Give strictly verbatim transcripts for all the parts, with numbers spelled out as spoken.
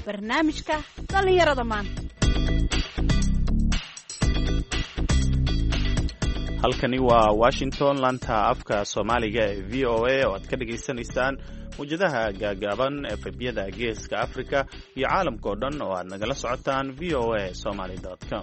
barnaamijka dhallinyarada maanta. halkani waa Washington, laanta afka Soomaaliga ee V O A oo aad ka dhageysanaysaan mujadaha gaagaaban ee fadhiyada Geeska Afrika iyo caalamka oo dhan oo aad nagala socotaan v o a somali dot com.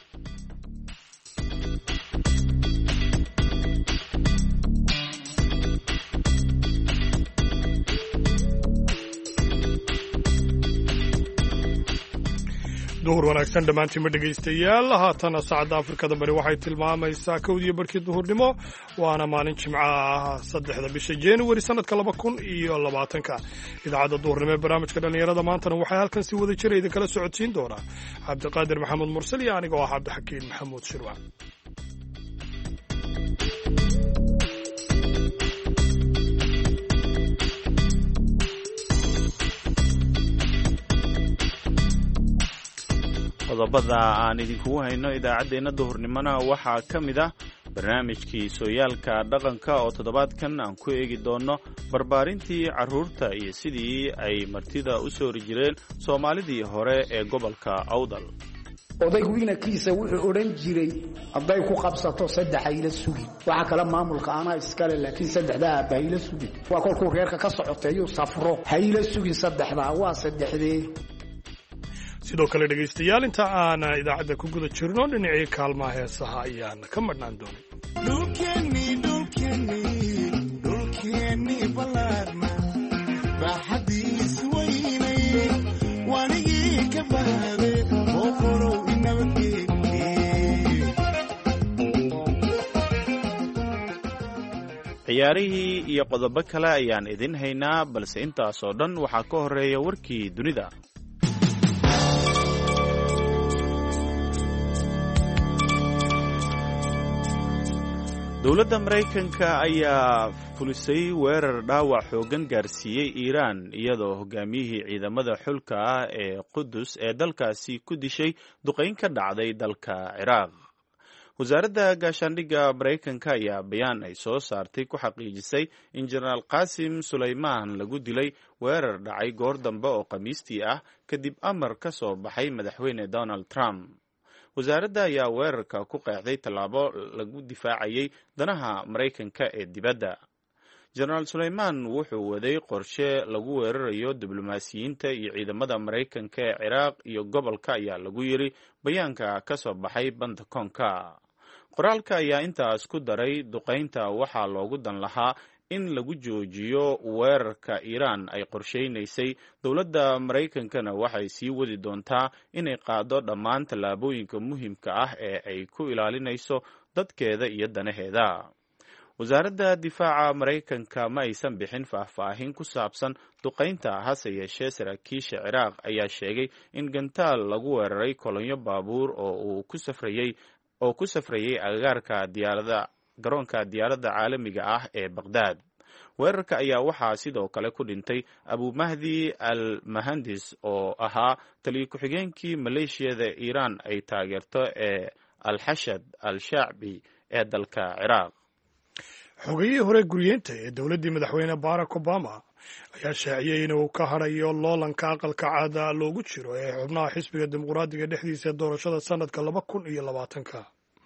duhur wanaagsan dhammaantiinma dhegaystayaal. haatana saacadda afrikada bari waxay tilmaamaysaa kowdiyo barkii duhurnimo, waana maalin jimco ah saddexda bisha januari sanadka laba kun iyo labaatanka. idaacadda duhurnimo ee barnaamijka dhallinyarada maantana waxay halkan si wada jira idinkala socodsiin doonaa cabdiqaadir maxamed mursal iyo aniga oo ah cabdixakiin maxamuud shirwac. qodobada aan idinkugu hayno idaacaddeenna duhurnimona waxaa ka mid ah barnaamijkii sooyaalka dhaqanka oo toddobaadkan aan ku eegi doonno barbaarintii carruurta iyo sidii ay martida u soori jireen soomaalidii hore ee gobolka awdal. odaygu inankiisa wuxuu odhan jiray hadday ku qabsato saddex hayla sugin, waxa kale maamulka anaa iskale, laakiin saddexdaa aabba hayla sugin. waa kolkuu reerka ka socoteeyuu safro, hayla sugin saddexdaa waa saddexdee. sidoo kale dhegaystayaal, inta aan idaacadda ku guda jirno dhinacii kaalmaha heesaha ayaan ka madhnaan doonay. ciyaarihii iyo qodobo kale ayaan idin haynaa, balse intaasoo dhan waxaa ka horeeya warkii dunida. dowladda maraykanka ayaa fulisay weerar dhaawac xooggan gaarsiiyey iiraan, iyadoo hogaamiyihii ciidamada xulka ah ee qudus ee dalkaasi ku dishay duqayn ka dhacday dalka ciraaq. wasaaradda gaashaandhigga maraykanka ayaa bayaan ay soo saartay ku xaqiijisay in jenaraal qaasim sulaymaan lagu dilay weerar dhacay goor dambe oo khamiistii ah kadib amar ka soo baxay madaxweyne donald trump. wasaaradda ayaa weerarka ku qeexday tallaabo lagu difaacayay danaha maraykanka ee dibadda. jenaraal sulaymaan wuxuu waday qorshe lagu weerarayo diblomaasiyiinta iyo ciidamada maraykanka ee ciraaq iyo gobolka, ayaa lagu yiri bayaanka ka soo baxay bantakoonka. qoraalka ayaa intaas ku daray duqaynta waxaa loogu dan lahaa in lagu joojiyo weerarka iiraan ay qorshaynaysay. dowladda maraykankana waxay sii wadi doontaa inay qaado dhammaan tallaabooyinka muhiimka ah ee ay ku ilaalinayso dadkeeda iyo danaheeda. wasaaradda difaaca maraykanka ma aysan bixin faahfaahin ku saabsan duqaynta, hase yeeshee saraakiisha ciraaq ayaa sheegay in gantaal lagu weeraray kolonyo baabuur oo uu ku safrayey oo ku safrayay agagaarka diyaarada garoonka diyaaradda caalamiga ah ee Baghdad. weerarka ayaa waxaa sidoo kale ku dhintay abumahdi al mahandis oo ahaa taliye ku-xigeenkii maleeshiyada iiraan ay taageerto ee al-xashad al-shacbi ee dalka ciraaq. xogayihii hore guryeenta ee dowladdii madaxweyne barack obama ayaa shaaciyey inuu ka hadhayo loolanka aqalka caada loogu jiro ee xubnaha xisbiga dimuqraadiga dhexdiisa ee doorashada sanadka laba kun iyo labaatanka.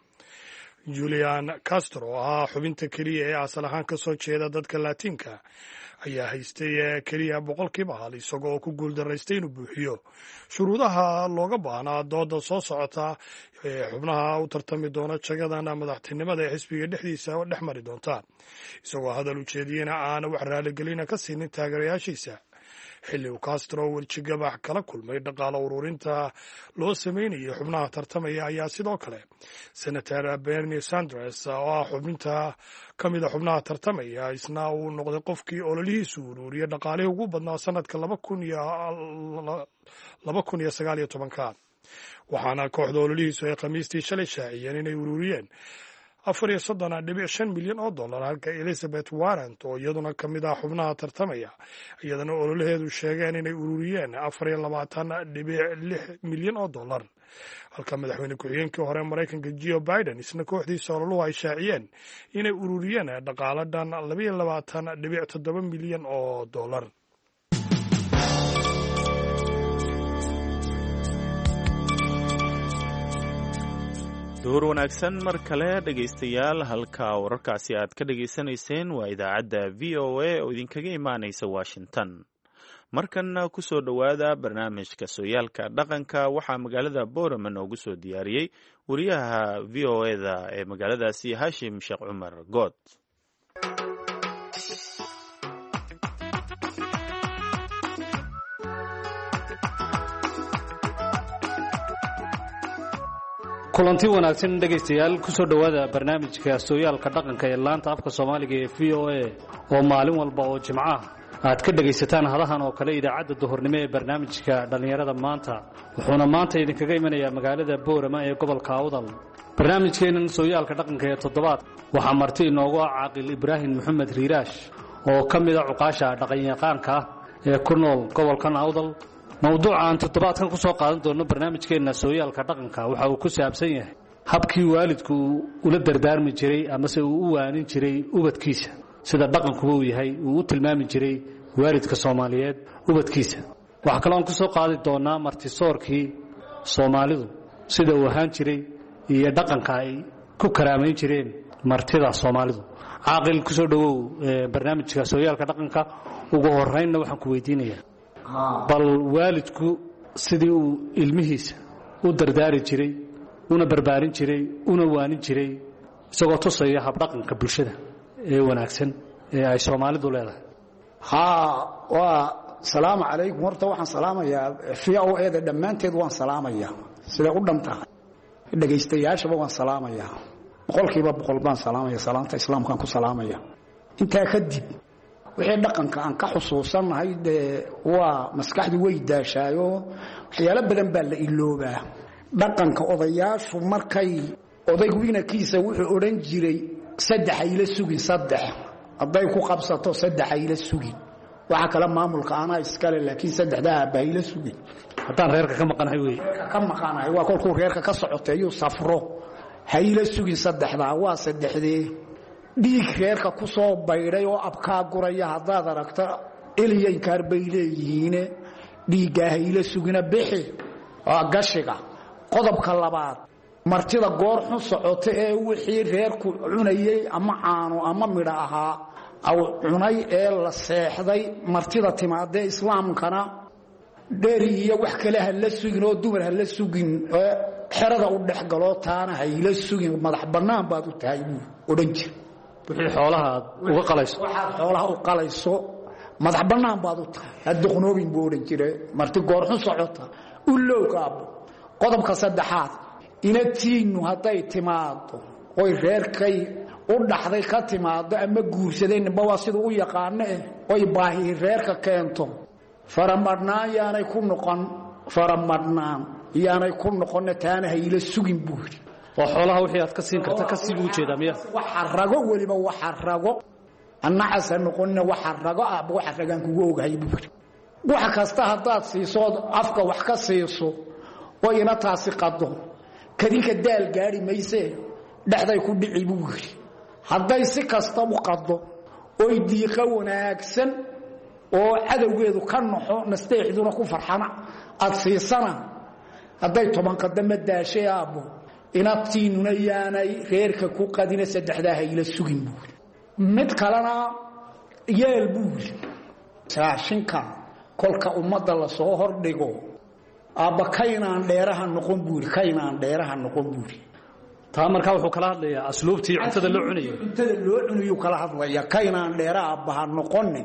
julian castro oo ahaa xubinta keliya ee asal ahaan ka soo jeeda dadka laatiinka ayaa haystay keliya boqolkiiba hal, isagoo oo ku guuldaraystay inuu buuxiyo shuruudaha looga baahnaa dooda soo socota ee xubnaha u tartami doona jagadan madaxtinimada ee xisbiga dhexdiisa dhex mari doonta. isagoo hadal ujeediyena aan wax raaligelina ka siinin taageerayaashiisa xilli uu castro weljigabax kala kulmay dhaqaalo ururinta loo sameynayay xubnaha tartamaya, ayaa sidoo kale senator bernie sanders oo ah xubinta ka mida xubnaha tartamaya isna uu noqday qofkii ololihiisu ururiyay dhaqaalihii ugu badnaa sanadka laba kun iyo sagaal iyo tobanka. waxaana kooxda ololihiisu ay khamiistii shalay shaaciyeen inay ururiyeen afar iyo soddon dhibic shan milyan oo dollar, halka elizabeth warren oo iyaduna ka mid ah xubnaha tartamaya iyadana ololaheedu sheegeen inay ururiyeen afar iyo labaatan dhibic lix milyan oo dollar, halka madaxweyne ku-xigeenkii hore maraykanka Joe Biden isna kooxdiisa ololuhu ay shaaciyeen inay ururiyeen dhaqaale dhan laba iyo labaatan dhibic toddoba milyan oo dollar. duhur wanaagsan mar kale dhegaystayaal, halka wararkaasi aad ka dhegaysanayseen waa idaacadda v o a oo idinkaga imaanaysa Washington. markanna ku soo dhowaada barnaamijka sooyaalka dhaqanka. waxaa magaalada Boorama noogu soo diyaariyey wariyaha v o a-da ee magaaladaasi Hashim Sheekh Cumar Good. kulanti wanaagsan dhegaystayaal, ku soo dhowaada barnaamijka sooyaalka dhaqanka ee laanta afka Soomaaliga ee v o a oo maalin walba oo Jimco ah aad ka dhagaysataan hadahan oo kale idaacadda duhurnimo ee barnaamijka dhalinyarada maanta. wuxuuna maanta idinkaga imanayaa magaalada Boorama ee gobolka Awdal. barnaamijkeenan sooyaalka dhaqanka ee toddobaad waxaa marti inoogu ah Caaqil Ibraahim Maxamed Riiraash oo ka mid ah cuqaasha dhaqanyaqaanka ee ku nool gobolkan Awdal. mawduucan toddobaadkan ku soo qaadan doono barnaamijkeena sooyaalka dhaqanka waxa uu ku saabsan yahay habkii waalidku ula dardaarmi jiray ama se uu u waanin jiray ubadkiisa, sida dhaqankuba uu yahay uu u tilmaami jiray waalidka Soomaaliyeed ubadkiisa. waxa kale oo ku soo qaadi doonaa martisoorkii Soomaalidu sida uu ahaan jiray iyo dhaqanka ay ku karaameyn jireen martida Soomaalidu. Caaqil, ku soo dhawow barnaamijka sooyaalka dhaqanka. ugu horeynna waxaan ku weydiinayaa bal waalidku sidii uu ilmihiisa u dardaari jiray, una barbaarin jiray, una waanin jiray, isagoo tusaya habdhaqanka bulshada ee wanaagsan ee ay Soomaalidu leedahay. haa waa salaamu calaykum. horta waxaan salaamayaa v o a-da dhammaanteed waan salaamayaa, siday u dhan tahay dhegaystayaashaba waan salaamayaa, boqolkiiba boqol baan salaamaya, salaanta islaamkaan ku salaamaya. intaa kadib wixii dhaqanka aan ka xusuusanahay dee waa maskaxdu way daashaayo, waxyaalo badan baa la iloobaa. dhaqanka odayaashu markay odaygu inankiisa wuxuu odhan jiray saddex ayla sugin, saddex hadday ku qabsato saddex ayla sugin. waxa kale maamulka anaa iskale, laakiin saddexdaa aabba ayla sugin. haddaan reerka ka maqanahay wey ka maqanahay waa kolkuu reerka ka socoteeyuu safro, hayla sugin saddexdaa. waa saddexdee dhiig reerka ku soo baydhay oo abkaa guraya haddaad aragto elyankaar bay leeyihiine dhiiggaa hayla sugina bixi. waa gashiga. qodobka labaad, martida goor xun socoto ee wixii reerku cunayey ama caano ama midho ahaa aw cunay ee la seexday martida timaadee islaamkana dheri iyo wax kale ha la sugin oo dumar ha la sugin, xerada u dhex galoo taana hayla sugin, madax bannaan baad u tahay buu odhan jira. wixii xoolaha aad uga qalayso waxaad xoolaha u qalayso madax bannaan baad u tahay, hadduqnoobin buu odhan jira. marti goorxun socota u lowgaabo. qodobka saddexaad, inatiinnu hadday timaado oy reerkay u dhaxday ka timaado ama guursaday, ninba waa siduu u yaqaano eh, oy baahi reerka keento, faramadhnaan yaanay ku noqon, faramadhnaan yaanay ku noqonna taana hayla sugin buu yidhi. oo xoolaha wixii aad ka siin karta ka sii buu jeedaa miya? waxa rago weliba waxa rago annacas ha noqonna waxa rago ah waxa ragaan kugu ogahay buu yidhi. wax kasta haddaad siiso afka wax ka siiso oo ina taasi qado kadinka daal gaari mayse dhexday ku dhici buu yidhi. hadday si kasta u qado oy diiqa wanaagsan oo cadowgeedu ka naxo nasteexduna ku farxana aad siisana, hadday toban qadama daashay aabbo inabtiinuna yaanay reerka ku qadina saddexdaa hayla sugin buu yidhi. mid kalena yeel buu yidhi. raashinka kolka ummadda la soo hordhigo aabba kaynaan dheeraha noqon buu yidhi, kaynaan dheeraha noqon buu yidhi. taa markaa wuxuu kala hadlayaa asluubtii cuntada loo cunayo. cuntada loo cunayuu kala hadlaya. kaynaan dheera aabba ha noqonin,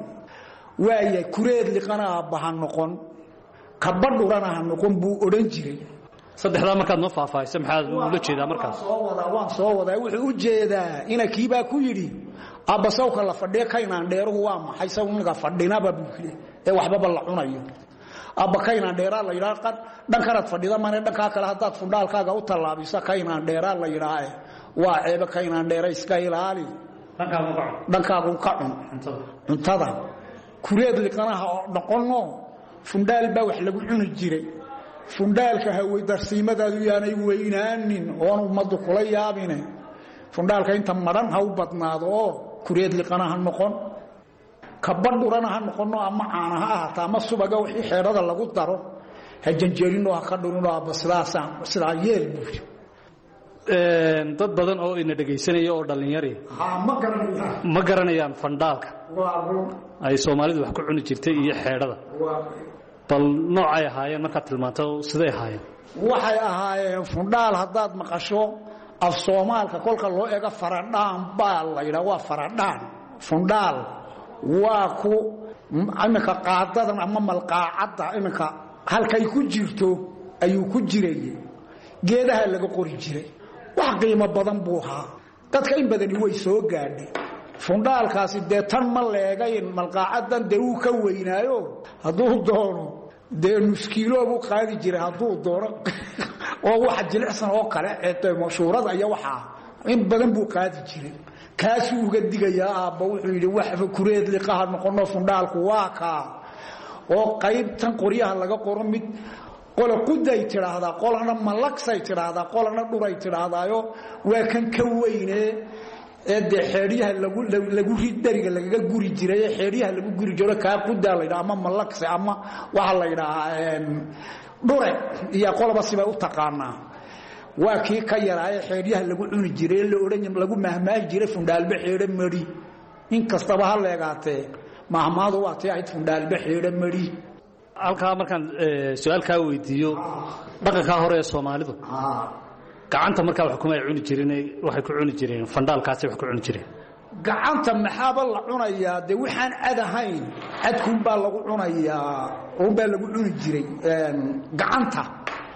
waaya kureed liqana aabba ha noqon, kabadhurana ha noqon buu odhan jiray. saddexdaa markaad noo faahfaahisa maxaad ula jeedaa markaas? waan soo wadaa. wuxuu u jeedaa inankiibaa ku yidhi aabba sawka la fadhiya kaynaan dheeruhu waa maxay? sawniga fadhinaba buu yidhi ee waxbaba la cunayo. aabba kaynaan dheeraa la yidhaha dhankanaad fadhida mane dhankaa kale haddaad fundhaalkaaga u tallaabiso kaynaan dheeraa la yidhaahe waa ceebe. kaynaan dheera iska ilaali, dhankaagu ka cun cuntada. kureed liqanaha oo noqonno fundhaal baa wax lagu cuni jiray. fundhaalka hawaydarsiimadaadu yaanay weynaanin oon ummaddu kula yaabine, fundhaalka inta madhan ha u badnaado oo kureed liqanaha noqon, kabadhurana ha noqono ama caana ha ahaato ama subaga wixii xeerada lagu daro ha janjeerinoo ha ka dhurinoo abba sidaasaan sidaa yeel buu yidhi. dad badan oo ina dhagaysanaya oo dhalinyari ma garanayaan ma garanayaan fandhaalka ay Soomaalidu wax ku cuni jirtay iyo xeedhada bal noocay ahaayeen marka tilmaanto siday ahaayeen waxay ahaayeen fandhaal hadaad maqasho af Soomaalka kolka loo eega faradhaan baa la yiraahdaa waa faradhaan fandhaal waa ku amaka qaadada ama malqaacada imika halkay ku jirto ayuu ku jiray geedaha laga qori jiray wax qiimo badan buu ahaa dadka in badani way soo gaadhay fundaalkaasi de tan ma leegayn malqaacadan de uu ka weynaayo hadduu doono de nuskiilo buu qaadi jiray hadduu doono oo wax jilicsan oo kale ee mashhuurada ayaa waxa in badan buu qaadi jiray kaasuu uga digayaa aabba wuxuu yidhi waxba kureed liqaha noqono fundaalku waa ka oo qaybtan qoryaha laga qoro mid qola quday tiraahda qolana malaksay tiraahda qolana dhuray tiraahdayo waa kan ka weyne ee de xeeriyaha lagu lagu ridariga laga guri jiray xeeriyaha lagu guri jiro ka qudaa la ama malaksay ama waxa la yiraahdaa dhure iyo qolaba siba u taqaanaa waa kii ka yaraaye xeeriyaha lagu cuni jiray la oran lagu mahmaahi jiray fundaalba xeere mari in kastaba ha leegaatee mahmaadu waa tii ay fundaalba xeere mari halka markaan su'aalka weydiiyo dhaqanka hore ee Soomaalidu gacanta marka wax kuma cuni jireen waxay ku cuni jireen fandaalkaasi wax ku cuni jireen gacanta maxaaba la cunayaa de waxaan cad ahayn cadkun baa lagu cunayaa oo baa lagu cuni jiray gacanta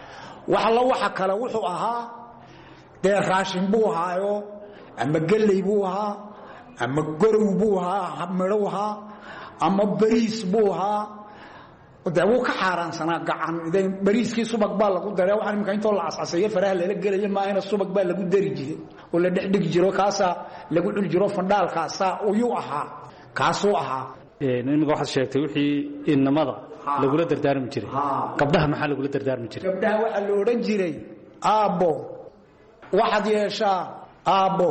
waxa la waxa kale wuxuu ahaa de raashin buu haayo ama galay buu ahaa ama gorow buu ahaa midho ahaa ama bariis buu ahaa ودعوه كحاران سنة قعان إذا بريس كي سبق بالله قد دري وحنا ممكن طلع عصعصية فراه لا لقى ما هنا السبق بالله قد دري جي ولا دحدق جرو كاسا لقول الجرو فندال كاسا ويوها كاسوها إيه نقول واحد شيء توحي إن مضى لقول دردار مجري قبلها محل لقول دردار مجري قبلها واحد لو رجري أبو واحد يشا أبو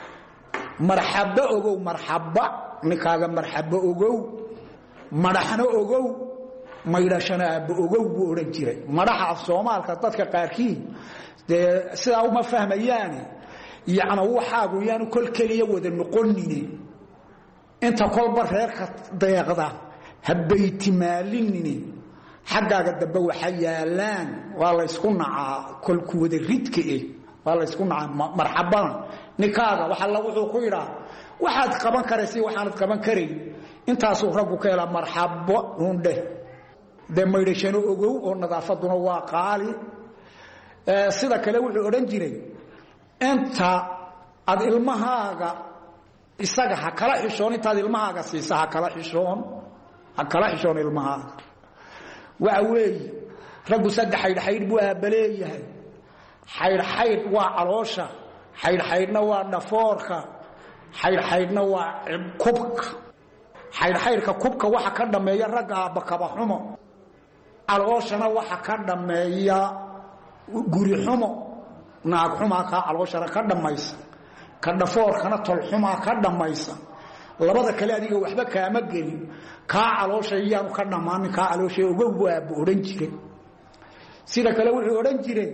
مرحبا أجو مرحبا نكاغا مرحبا أجو مرحنا أجو maydhashana aab ogow buu oran jiray madaxa af Soomaalka dadka qaarkii de sida uma fahmayaan yaana waxaagu yaanu kol kaliya wada noqonine inta kolba reerka deeqda habayti maalinine xagaaga daba waxa yaalaan waa la isku nacaa kol ku wada ridka ee waa la isku nacaa marxaban nikaaga waxa la wuxuu ku yiraahdaa waxaad qaban karaysi waxaad qaban karay intaas uu raggu ka hela marxabo hunde de maydhashano ogow oo nadaafaduna waa qaali ee sida kale wuxuu oran jiray inta ad ilmahaaga isaga ha kala xishoon inta ilmahaaga siisa ha kala xishoon ha kala xishoon ilmahaaga waa weey ragu saddex xayd buu aabaleeyahay xayd xayd waa caloosha xayd xaydna waa dhafoorka xayd xaydna waa kubka xayd xaydka kubka waxa ka dhameeya raga aabba kaba xumo calooshana waxa ka dhameeya guri xumo naag xumo ka calooshana ka dhamaysa ka dhafoorkana tol xumo ka dhamaysa labada kale adiga waxba kaama gelin ka caloosha iyaan ka dhamaan ka caloosha ugu waab oran jiray sida kale wuxuu oran jiray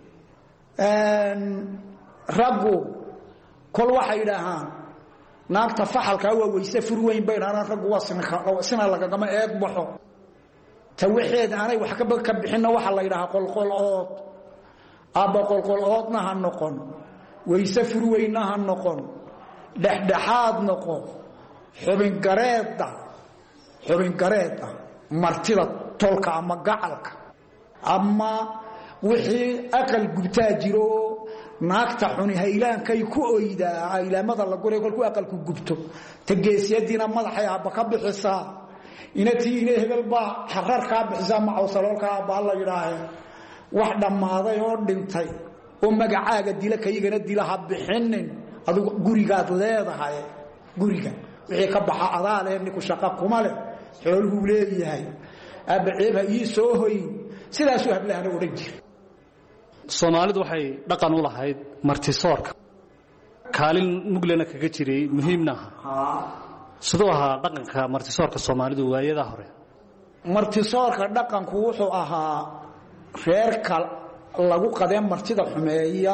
een ragu kol waxa yiraahaan naagta faxalka waa weyse furweyn baynana ragu waa sina laga gama eed baxo توحيد أنا وحكب كبحنا وحلا يراها قل قل عود أبا قل قل عودنا هالنقن ويسافر وينها هالنقن دحدحاد نقن حبين قريطة حبين قريطة مرتبة طلق أما قعلك أما وحي أكل قبتاجرو ناكتحوني هيلان كي كويدا إلى ماذا الله قولي يقول كو أكل قبتو تجيس يدينا مضحي أبا كبحسا inati inay hebel ba xararka bixisa ma awsalka ba la yiraahay wax dhamaaday oo dhintay oo magacaaga dila kaygana dilaha bixinin adigu gurigaad leedahay guriga wixii ka baxa adaaleen ku shaqo kuma leh xooluhu leeyahay abaceeba ii soo hoy sidaas uu hablaana oran jiray Soomaalidu waxay dhaqan u lahayd martisoorka kaalin muglena kaga jiray muhiimna ha sidoo ahaa dhaqanka martisoorka Soomaalidu waayada hore martisoorka dhaqanku wuxuu ahaa reerka lagu qadeen martida xumeeya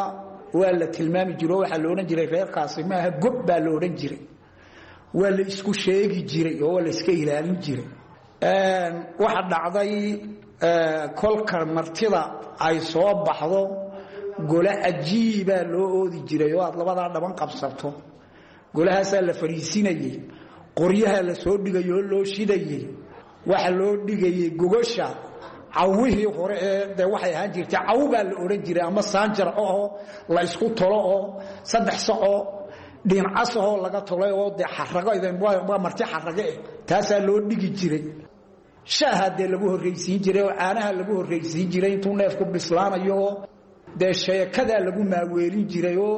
waa la tilmaami jiro waxa la oran jiray reerkaasi ma aha gob baa la oran jiray waa la isku sheegi jiray oo la iska ilaalin jiray een waxa dhacday kolka martida ay soo baxdo gole ajiiba loo oodi jiray oo aad labada dhaban qabsato golahaas la fariisinayay qoryaha la soo dhigayo loo shidayay waxa loo dhigayay gogosha awihii hore ee waxay ahaan jirtay awbaa la oran jiray ama saanjar oo la isku tolo oo saddex saaco dhinacaas oo laga tolay oo de xarago idin waa marti xarago taas loo dhigi jiray shaahade lagu horeysiin jiray oo caanaha lagu horeysiin jiray intuu neefku bislaanayo de sheekada lagu maaweelin jiray oo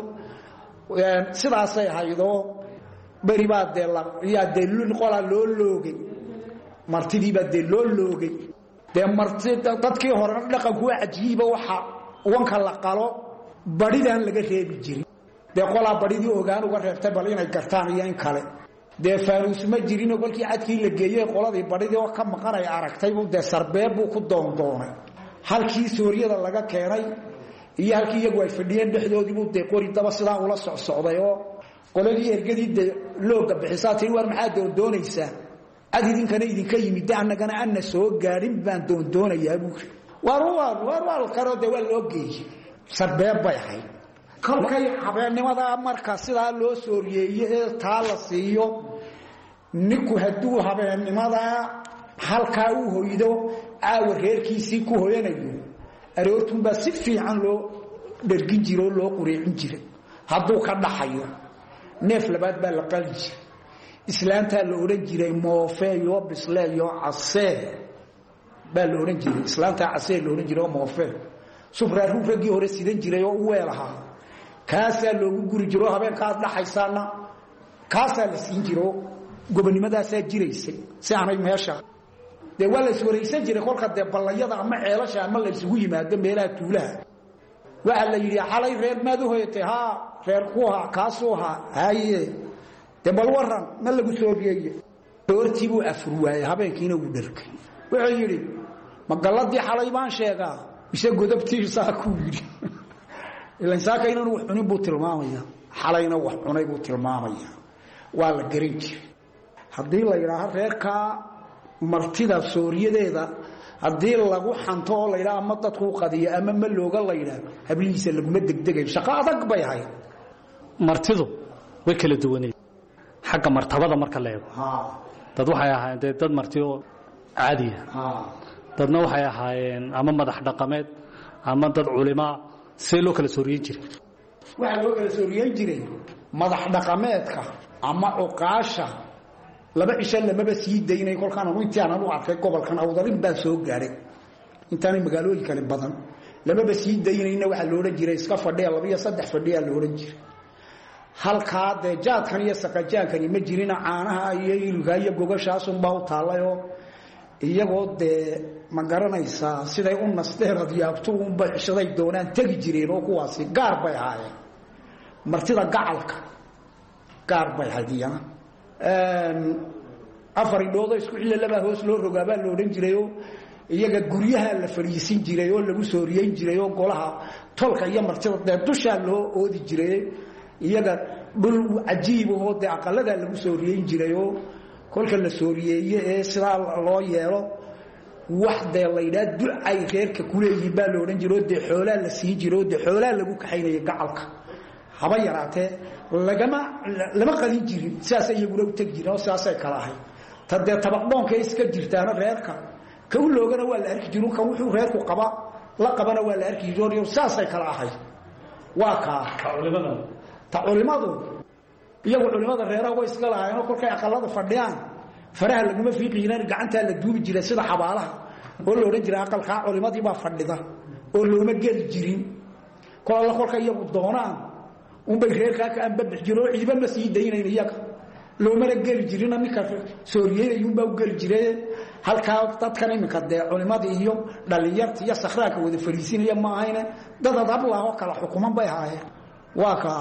sidaas ay haydo bari baa de la ya de qola loo loogay martidii baa de loo loogay de martida dadkii hore dhaqanku ajiiba waxa wanka la qalo baridan laga reebi jiray de qola baridii ogaan uga reebtay bal inay gartaan iyo in kale de faanus ma jirin golkii cadkii la geeyay qoladii baridii oo ka maqan ay aragtay uu de sarbeeb uu ku doondoonay halkii Suuriyada laga keenay iyo halkii iyagu ay fadhiyeen dhexdoodii uu de qori daba sidaa ula socsocday oo qoladii ergadii de looga bixisaatay war maxaa doonaysaa adidinkana idinka yimid annagana anna soo gaarin baan doondoonaya buu war war war war karo de waa loo geeyay sarbeeb bay ahay kolkay habeenimada marka sida loo sooriyay taa la siiyo ninku haduu habeenimada halka uu hooydo aaw reerkiisii ku hooyanayo aroortun ba si fiican loo dhergin jiro loo quricin jiray haduu ka dhaxayo neef labaad baa la qalin jiray islaanta la oran jiray moofeeyo bisleeyo casee baa la oran jiray islaanta casee la oran jiray moofee subra ruufagii hore sidan jiray oo weelaha kaasa loogu guri jiro habeenka dhaxaysana kaasa la siin jiro gobonimadaas jiraysay si aanay meesha de wala iswareysan jiray kolka de ballayada ama ceelasha ama la isugu yimaado meelaha tuulaha waxa la yiri xalay reer maadu hoytay ha reer kuha kaasoo ha haye de bal waran ma lagu soo riyay doortiibu afruwaay habeenkiina uu dharkay wuxuu yiri magaladii xalay baan sheegaa isha godabtiisa ku yiri ilaa saaka inuu wax cunin buu tilmaamaya xalayna wax cunay buu tilmaamaya waa la garin jiray hadii la yiraahdo reerka martida Suuriyadeeda hadii lagu xanto oo la yiraahdo ama dadku qadiyo ama ma looga la yiraahdo habliisa lagu degdegay shaqo adag bay ahay martidu way kala duwanay xagga martabada marka la eego ha dad waxay ahaayeen dad martiyo caadi ah ha dadna waxay ahaayeen ama madax dhaqameed ama dad culimo si loo kala sooriyin jiray waxa loo kala sooriyin jiray madax dhaqameedka ama uqaasha laba isha lama sii deynay kolkaan uu intaan uu arkay gobolkan awdarin baa soo gaaray intaan magaalooyin kale badan lama sii deynayna waxa loo oran jiray iska fadhiya laba iyo saddex fadhiya loo oran jiray halka de jaadkan iyo saqajaankan ma jirina caanaha iyo ilga iyo gogashaas un baa u taalayo iyagoo de ma garanaysa siday u nasdeerad yaabto un baa cishaday doonaan tagi jireen oo kuwaasi gaar bay ahaayeen martida gacalka gaar bay hadiyana een afar dhoodo isku xilli laba hoos loo rogaaba loo oran jiray iyaga guryaha la fariisin jiray oo lagu sooriyay jiray oo golaha tolka iyo martida dusha loo oodi jiray iyaga dhul ajiib oo de aqalada lagu sooriyay jiray oo kolka la sooriyay ee sida loo yeelo wax de layda ducay reerka kuleeyay baa loo oran jiray de xoolaha la sii jiray de xoolaha lagu kaxaynay gacalka haba yaraatee lagama lama qalin jirin sidaas ay iyagu u tag jireen oo sidaas ay kala ahay tadee tabaqdoonka iska jirtaana reerka ka u loogana waa la arki jiray kan wuxuu reerku qaba la qabana waa la arki jiray sidaas ay kala ahay waa ka culimada ta culimadu iyagu culimada reeraha way iska lahaayeen kolkay aqalada fadhiyaan faraha laguma fiiqiyeen gacanta la duubi jiray sida xabaalaha oo loo oran jiray aqalka culimadii baa fadhida oo looma geli jirin kala kolka iyagu doonaan un bay reerka ka anbab jiro ciidan ma sii deynayna iyaga loo mara gali jirina ninka Sooriyay ayuu baa u gali jiray halka dadkan imika de culimadii iyo dhalinyarta iyo sakhraaka wada fariisinaya ma ahayna dad adab la oo kala xukuman bay haayeen waa ka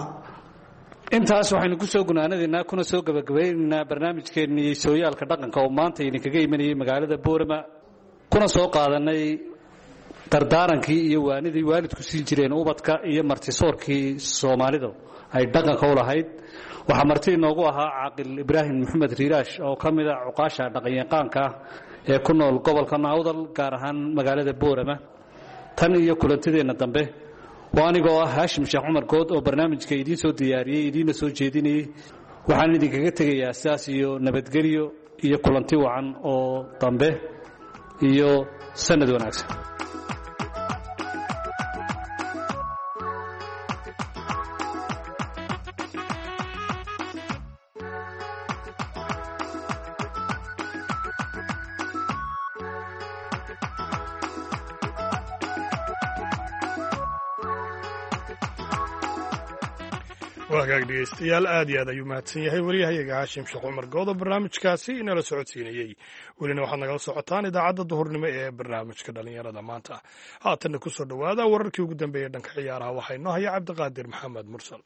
intaas waxaynu ku soo gunaanadina kuna soo gabagabeynaa barnaamijkeennii sooyaalka dhaqanka oo maanta idin kaga imanayay magaalada Boorama kuna soo qaadanay dardaarankii iyo waanidii waalidku siin jireen ubadka iyo martisoorkii soomaalidu ay dhaqanka u lahayd. waxaa marti inoogu ahaa caaqil ibraahim maxamed riiraash oo ka mid a cuqaasha dhaqanyaqaanka ah ee ku nool gobolka Awdal, gaar ahaan magaalada Boorama. tan iyo kulantideenna dambe waa anigoo ah Haashim Sheekh Cumar Good oo barnaamijka idiin soo diyaariyey idiinna soo jeedinayay. waxaan idinkaga tegayaa sidaas iyo nabadgelyo iyo kulanti wacan oo dambe iyo sanad wanaagsan. wagaag dhegeystayaal aad iyo aad ayuu mahadsan yahay wariyahayaga Haashim Sheekh Cumar Good oo barnaamijkaasi inala socodsiinayey. welina waxaad nagala socotaan idaacadda duhurnimo ee barnaamijka dhalinyarada maanta. haatanna ku soo dhowaada wararkii ugu dambeeyey dhanka ciyaaraha. waxaa inoo haya cabdiqaadir maxamed mursal.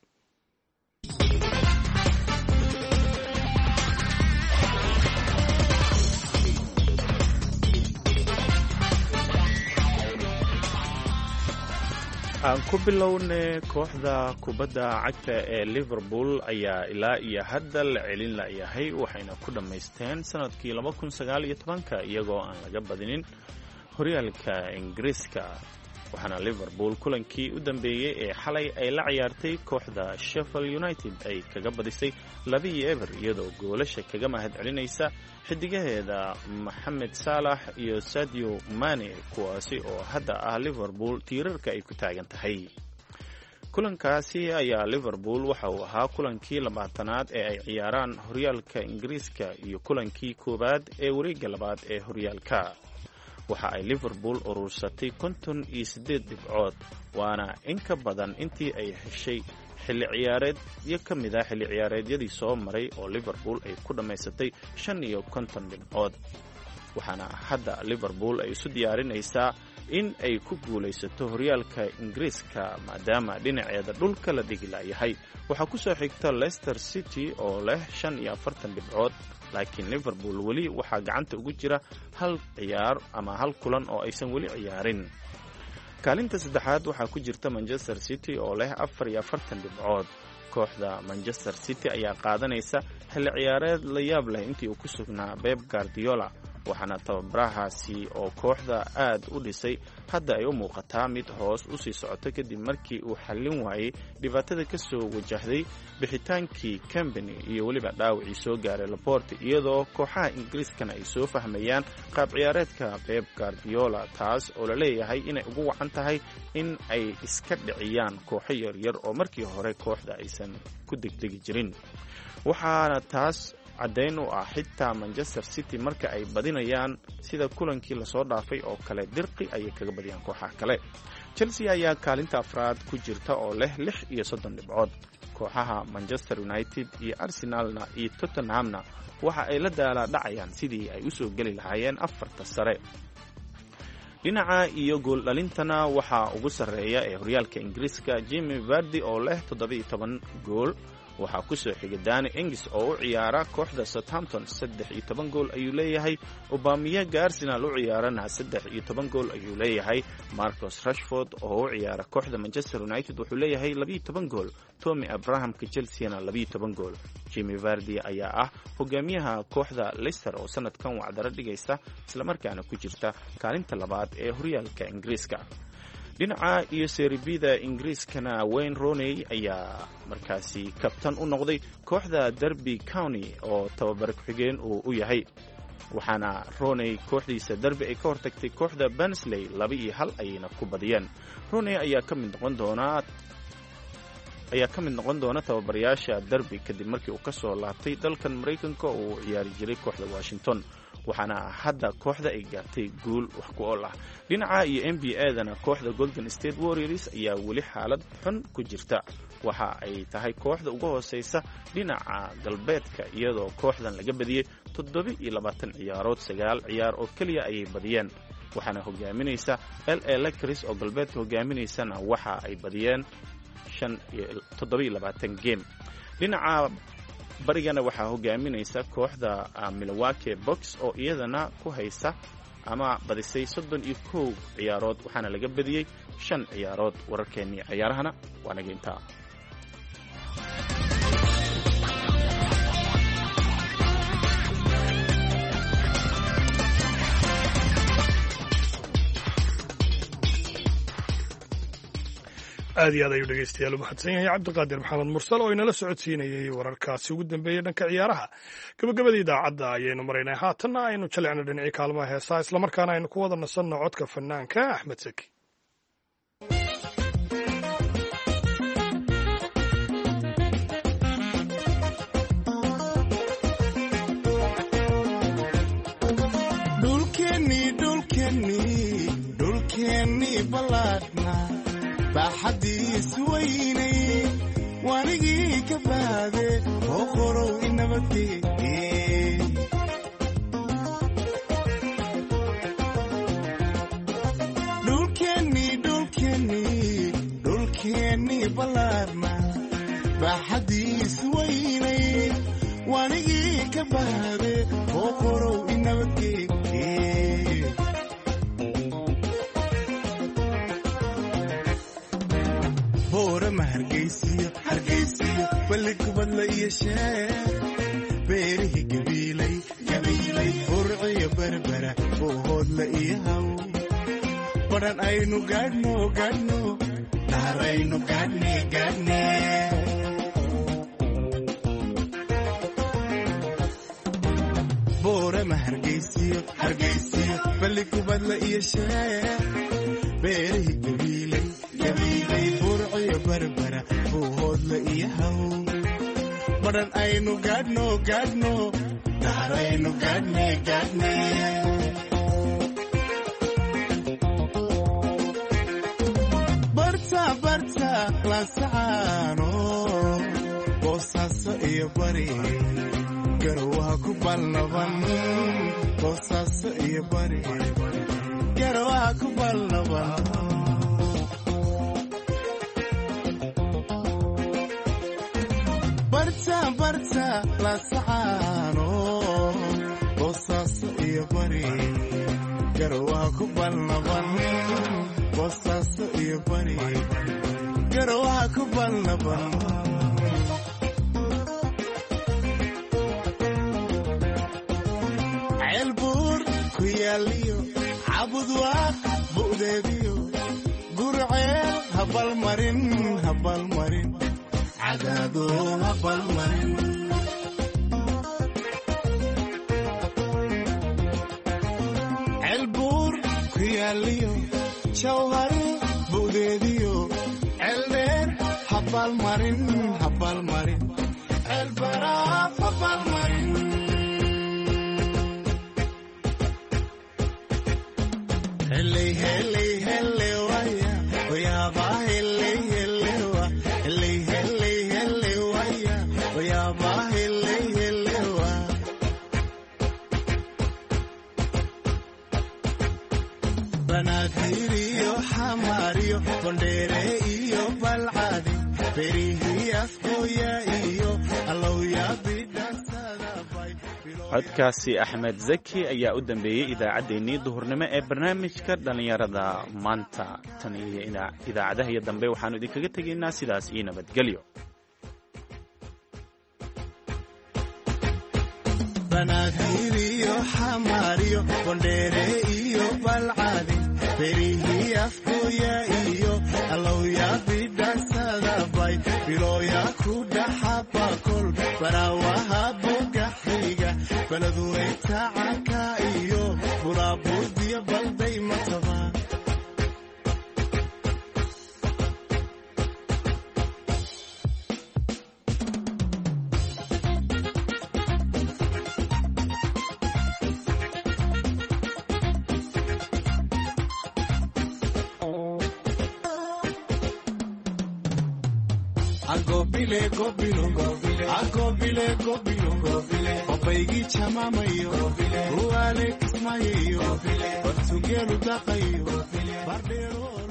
aan ku bilownay kooxda kubadda cagta ee Liverpool ayaa ilaa iyo hadda la celin layahay, waxayna ku dhammaysteen sanadkii laba kun sagaal iyo tobanka iyagoo aan laga badinin horyaalka Ingiriiska. waxaana Liverpool kulankii u dambeeyey ee xalay ay la ciyaartay kooxda Sheffield United ay kaga badisay laba iyo eber, iyadoo goolasha kaga mahad celinaysa xidigaheeda Mohamed Salah iyo Sadio Mane, kuwaasi oo hadda ah Liverpool tiirarka ay ku taagan tahay. kulankaasi ayaa Liverpool waxa uu ahaa kulankii labaatanaad ee ay ciyaaraan horyaalka Ingiriiska iyo kulankii koowaad ee wareegga labaad ee horyaalka. waxa ay Liverpool urursatay konton iyo siddeed dhibcood, waana in ka badan intii ay heshay xilli ciyaareed iyo ka mid ah xilli ciyaareedyadii soo maray oo Liverpool ay ku dhammaysatay shan iyo konton dhibcood. waxaana hadda Liverpool ay isu diyaarinaysaa in ay ku guulaysato horyaalka Ingiriiska maadaama dhinaceeda dhulka la dhigi layahay. waxaa ku soo xigta Leicester City oo leh shan iyo afartan dhibcood, laakiin Liverpool weli waxaa gacanta ugu jira hal ciyaar ama hal kulan oo aysan weli ciyaarin. kaalinta saddexaad waxaa ku jirta Manchester City oo leh afar iyo afartan dhibcood. kooxda Manchester City ayaa qaadanaysa xilli ciyaareed la yaab leh intii uu ku sugnaa Pep Guardiola, waxaana tababarahaasi oo kooxda aad u dhisay hadda ay u muuqataa mid hoos u sii socoto kadib markii uu xallin waayey dhibaatada ka soo wajahday bixitaankii Company iyo weliba dhaawacii soo gaaray Laporte, iyadoo kooxaha Ingiriiskana ay soo fahmayaan qaab ciyaareedka Pep Guardiola, taas oo la leeyahay inay ugu wacan tahay in ay iska dhiciyaan kooxo yaryar oo markii hore kooxda aysan ku degdegi jirin. waxaana taas caddayn u ah xitaa Manchester City marka ay badinayaan sida kulankii lasoo dhaafay oo kale dirqi ayay kaga badiyaan kooxaha kale. Chelsea ayaa kaalinta afraad ku jirta oo leh lix iyo soddon dhibcood. kooxaha Manchester United iyo Arsenalna iyo Tottenhamna waxa ay la daala dhacayaan sidii ay u soo geli lahaayeen afarta sare. dhinaca iyo gool dhalintana waxaa ugu sarreeya ee horyaalka Ingiriiska Jamie Vardy oo leh toddoba iyo toban gool. waxaa ku soo xigay Danny Ings oo u ciyaara kooxda Southampton saddex iyo toban gool ayuu leeyahay. Aubameyang Arsenal u ciyaarana saddex iyo toban gool ayuu leeyahay. Marcus Rashford oo u ciyaara kooxda Manchester United wuxuu leeyahay laba iyo toban gool. Tommy Abraham ka Chelsea-na laba iyo toban gool. Jamie Vardy ayaa ah hogaamiyaha kooxda Leicester oo sanadkan wacdaro dhigaysa isla markaana ku jirta kaalinta labaad ee horyaalka Ingiriiska. dhinaca iyo Serie B-da Ingiriiskana Wayne Rooney ayaa markaasi kabtan u noqday kooxda Derby County oo tababar ku-xigeen uu u yahay. waxaana Rooney kooxdiisa Derby ay ka hortagtay kooxda Barnsley laba iyo hal ayayna ku badiyeen. Rooney ayaa ka mid noqon doona ayaa ka mid noqon doona tababarayaasha Derby kadib markii uu ka soo laabtay dalkan Mareykanka oo uu ciyaari jiray kooxda Washington. waxaana hadda kooxda ay gaartay guul wax ku ool ah. dhinaca iyo N B A-dana kooxda Golden State Warriors ayaa weli xaalad xun ku jirta. waxa ay tahay kooxda ugu hooseysa dhinaca galbeedka, iyadoo kooxdan laga badiyey toddoba iyo labaatan ciyaarood, sagaal ciyaar oo keliya ayay badiyeen. waxaana hogaaminaysa L A Lakers oo galbeedka hogaaminaysana waxa ay badiyeen toddoba iyo labaatan game. dhinaca barigana waxaa hogaaminaysa kooxda Milwaukee Bucks oo iyadana ku haysa ama badisay soddon iyo kow ciyaarood waxaana laga badiyey shan ciyaarood. wararkeennii ciyaarahana waa naga intaa. aad iyo aad ayuu dhegeystayaal u mahadsan yahay cabdiqaadir maxamed mursal oo inala socodsiinayay wararkaasi ugu dambeeyey dhanka ciyaaraha. gabagabada idaacadda ayaynu maraynay. haatanna aynu jalecno dhinacii kaalmaha heesaa islamarkaana aynu ku wada nasanno codka fanaanka axmed saki. baaxadiis weynay waanigii ka baade oo qorow inabadee dhulkeennii dhulkeennii dhulkeennii ballaarna baaxadiis weynay waanigii ka baade oo qorow inabadee boorama hargeysiyo hargeysiyo balligubadla iyo sheer beerihii gabiilay gabiilay burciyo berbera boohoodla iyo haw badhan aynu gaadhno gaadhno dhaaraynu gaadhne gaadhne boorama hargeysiyo hargeysiyo balligubadla iyo sheer beerihii gabiilay gabiilay burciyo berbera boohoodla iyo haw badhan aynu gaadhno gaadhno dhaaraynu gaadhne gaadhne barta barta laansacaano boosaaso iyo bari garowaha ku balnaban boosaaso iyo bari garowaha ku balnaban barta barta laansacaano boosaaso iyo bari garowaha ku balnaban boosaaso iyo bari garowaha ku balnaban ceelbuur ku yaaliyo cabudwaaq bu'deediyo gurceel habalmarin habalmarin cadaado habalmarin ceelbuur ku yaaliyo jawhar bu'deediyo ceeldheer habalmarin habalmarin ceelbaraaf habalmarin heley heley hele waya wayaaba heley hele wa heley heley hele waya wayaaba heley hele wa banaadir iyo xamaariyo bondheere iyo balcadi berihii afkooya iyo allowya bidhasadabay codkaasi axmed zaki ayaa u dambeeyey idaacaddeenii duhurnimo ee barnaamijka dhallinyarada maanta. tan iyo idaacadaha iyo dambe waxaannu idinkaga tegaynaa sidaas iyo nabadgelyo. banaadir iyo xamaariyo bondheere iyo balcadi berihii afkooya iyo allowya bidhasadabay bilooya ku dhaxabakol baraawaha bogaxiga baladuweyta canka iyo buraabuurdiyo balday mataba agobile gobilo gobile agobile gobilo gobile obaygi chamamayo gobile uale kismayo gobile batugelu daqayo bardero